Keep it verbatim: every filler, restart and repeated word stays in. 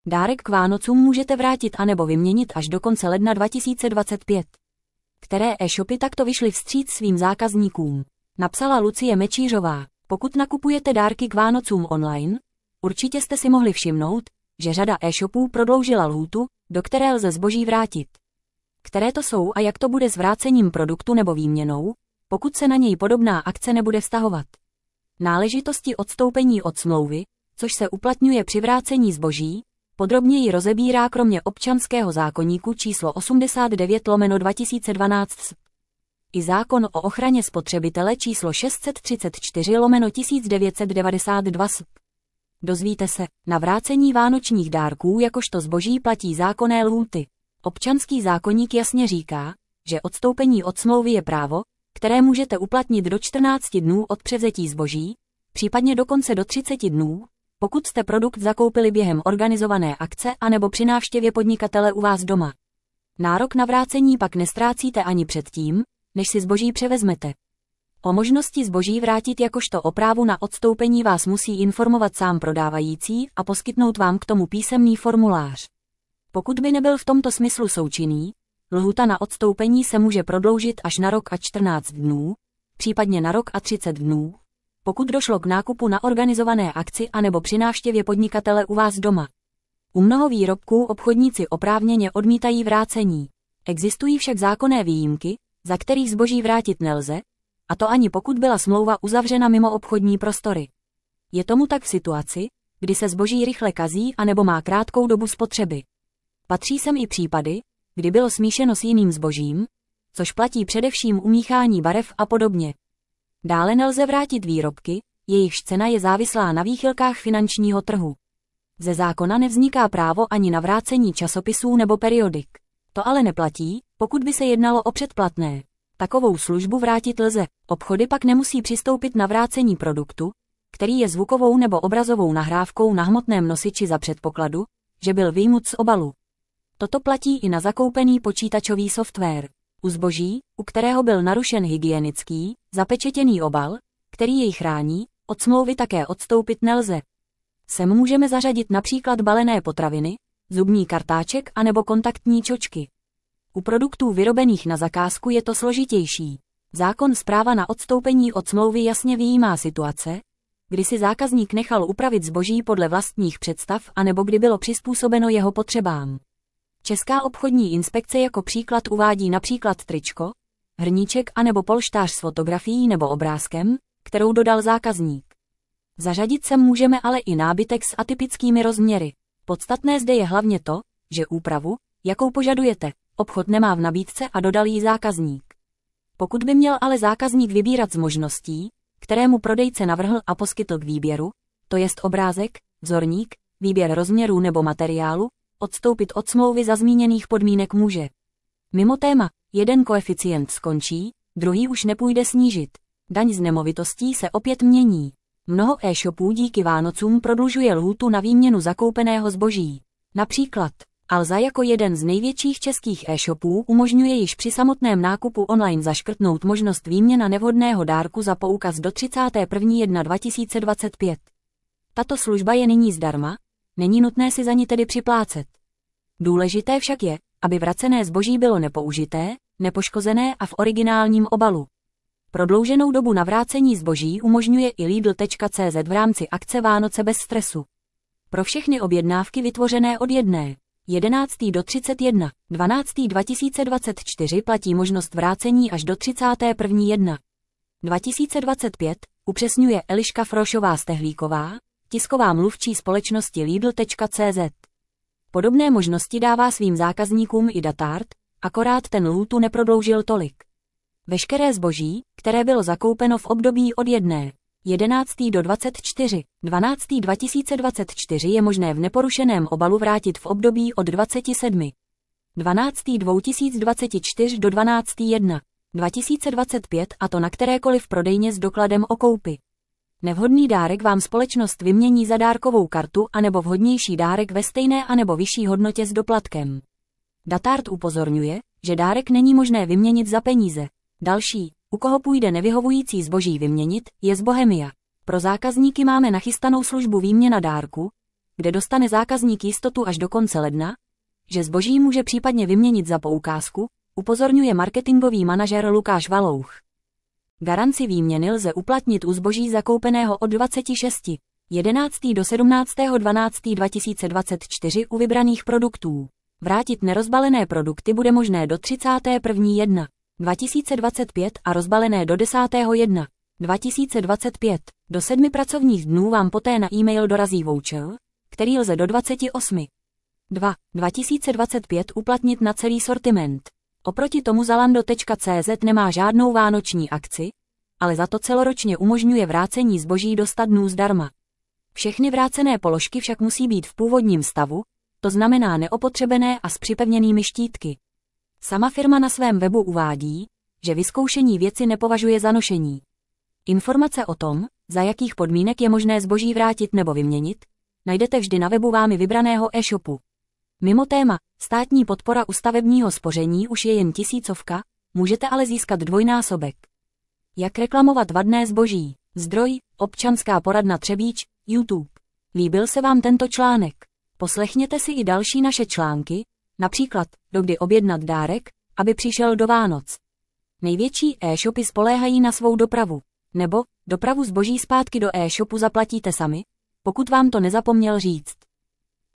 Dárek k Vánocům můžete vrátit anebo vyměnit až do konce ledna dva tisíce dvacet pět. Které e-shopy takto vyšly vstříc svým zákazníkům? Napsala Lucie Mečířová. Pokud nakupujete dárky k Vánocům online, určitě jste si mohli všimnout, že řada e-shopů prodloužila lhůtu, do které lze zboží vrátit. Které to jsou a jak to bude s vrácením produktu nebo výměnou, pokud se na něj podobná akce nebude vztahovat? Náležitosti odstoupení od smlouvy, což se uplatňuje při vrácení zboží, podrobněji rozebírá kromě občanského zákoníku číslo osmdesát devět lomeno dva tisíce dvanáct s. i zákon o ochraně spotřebitele číslo šest set třicet čtyři lomeno tisíc devět set devadesát dva s. Dozvíte se, na vrácení vánočních dárků jakožto zboží platí zákonné lhůty. Občanský zákoník jasně říká, že odstoupení od smlouvy je právo, které můžete uplatnit do čtrnácti dnů od převzetí zboží, případně dokonce do třiceti dnů, pokud jste produkt zakoupili během organizované akce anebo při návštěvě podnikatele u vás doma. Nárok na vrácení pak nestrácíte ani předtím, než si zboží převezmete. O možnosti zboží vrátit jakožto o právu na odstoupení vás musí informovat sám prodávající a poskytnout vám k tomu písemný formulář. Pokud by nebyl v tomto smyslu součinný, lhůta na odstoupení se může prodloužit až na rok a čtrnáct dnů, případně na rok a třicet dnů, pokud došlo k nákupu na organizované akci anebo při návštěvě podnikatele u vás doma. U mnoho výrobků obchodníci oprávněně odmítají vrácení. Existují však zákonné výjimky, za kterých zboží vrátit nelze, a to ani pokud byla smlouva uzavřena mimo obchodní prostory. Je tomu tak v situaci, kdy se zboží rychle kazí anebo má krátkou dobu spotřeby. Patří sem i případy, kdy bylo smíšeno s jiným zbožím, což platí především u míchání barev a podobně. Dále nelze vrátit výrobky, jejichž cena je závislá na výchylkách finančního trhu. Ze zákona nevzniká právo ani na vrácení časopisů nebo periodik. To ale neplatí, pokud by se jednalo o předplatné. Takovou službu vrátit lze, obchody pak nemusí přistoupit na vrácení produktu, který je zvukovou nebo obrazovou nahrávkou na hmotném nosiči za předpokladu, že byl vyjmut z obalu. Toto platí i na zakoupený počítačový software. U zboží, u kterého byl narušen hygienický, zapečetěný obal, který jej chrání, od smlouvy také odstoupit nelze. Sem můžeme zařadit například balené potraviny, zubní kartáček anebo kontaktní čočky. U produktů vyrobených na zakázku je to složitější. Zákon z práva na odstoupení od smlouvy jasně vyjímá situace, kdy si zákazník nechal upravit zboží podle vlastních představ anebo kdy bylo přizpůsobeno jeho potřebám. Česká obchodní inspekce jako příklad uvádí například tričko, hrníček anebo polštář s fotografií nebo obrázkem, kterou dodal zákazník. Zařadit sem můžeme ale i nábytek s atypickými rozměry. Podstatné zde je hlavně to, že úpravu, jakou požadujete, obchod nemá v nabídce a dodal jí zákazník. Pokud by měl ale zákazník vybírat z možností, které mu prodejce navrhl a poskytl k výběru, to jest obrázek, vzorník, výběr rozměrů nebo materiálu, odstoupit od smlouvy za zmíněných podmínek může. Mimo téma, jeden koeficient skončí, druhý už nepůjde snížit. Daň z nemovitostí se opět mění. Mnoho e-shopů díky Vánocům prodlužuje lhůtu na výměnu zakoupeného zboží. Například Alza jako jeden z největších českých e-shopů umožňuje již při samotném nákupu online zaškrtnout možnost výměna nevhodného dárku za poukaz do třicátého prvního ledna dva tisíce dvacet pět. Tato služba je nyní zdarma, není nutné si za ní tedy připlácet. Důležité však je, aby vracené zboží bylo nepoužité, nepoškozené a v originálním obalu. Prodlouženou dobu na vrácení zboží umožňuje i Lidl tečka cé zet v rámci akce Vánoce bez stresu. Pro všechny objednávky vytvořené od jedné jedenáctého do třicet jedna dvanáctého dva tisíce dvacet čtyři platí možnost vrácení až do třicátého prvního ledna dva tisíce dvacet pět, upřesňuje Eliška Frošová-Stehlíková, tisková mluvčí společnosti Lidl tečka cé zet. Podobné možnosti dává svým zákazníkům i Datart, akorát ten lhůtu neprodloužil tolik. Veškeré zboží, které bylo zakoupeno v období od jedné jedenáctého do dvacet čtyři dvanáctého dva tisíce dvacet čtyři je možné v neporušeném obalu vrátit v období od dvacet sedm dvanáctého dva tisíce dvacet čtyři do dvanáctého prvního dva tisíce dvacet pět a to na kterékoliv prodejně s dokladem o koupi. Nevhodný dárek vám společnost vymění za dárkovou kartu anebo vhodnější dárek ve stejné anebo vyšší hodnotě s doplatkem. Datart upozorňuje, že dárek není možné vyměnit za peníze. Další, u koho půjde nevyhovující zboží vyměnit, je z Bohemia. Pro zákazníky máme nachystanou službu výměna dárku, kde dostane zákazník jistotu až do konce ledna, že zboží může případně vyměnit za poukázku, upozorňuje marketingový manažer Lukáš Valouch. Garanci výměny lze uplatnit u zboží zakoupeného od dvacátého šestého jedenáctého do sedmnáctého dvanáctého dva tisíce dvacet čtyři u vybraných produktů. Vrátit nerozbalené produkty bude možné do třicátého prvního ledna dva tisíce dvacet pět a rozbalené do desátého ledna dva tisíce dvacet pět. Do sedmi pracovních dnů vám poté na e-mail dorazí voucher, který lze do dvacátého osmého druhého dva tisíce dvacet pět uplatnit na celý sortiment. Oproti tomu Zalando tečka cé zet nemá žádnou vánoční akci, ale za to celoročně umožňuje vrácení zboží do sta dnů zdarma. Všechny vrácené položky však musí být v původním stavu, to znamená neopotřebené a s připevněnými štítky. Sama firma na svém webu uvádí, že vyzkoušení věci nepovažuje za nošení. Informace o tom, za jakých podmínek je možné zboží vrátit nebo vyměnit, najdete vždy na webu vámi vybraného e-shopu. Mimo téma, státní podpora u stavebního spoření už je jen tisícovka, můžete ale získat dvojnásobek. Jak reklamovat vadné zboží? Zdroj, Občanská poradna Třebíč, YouTube. Líbil se vám tento článek? Poslechněte si i další naše články, například, dokdy objednat dárek, aby přišel do Vánoc. Největší e-shopy spoléhají na svou dopravu. Nebo, dopravu zboží zpátky do e-shopu zaplatíte sami, pokud vám to nezapomněl říct.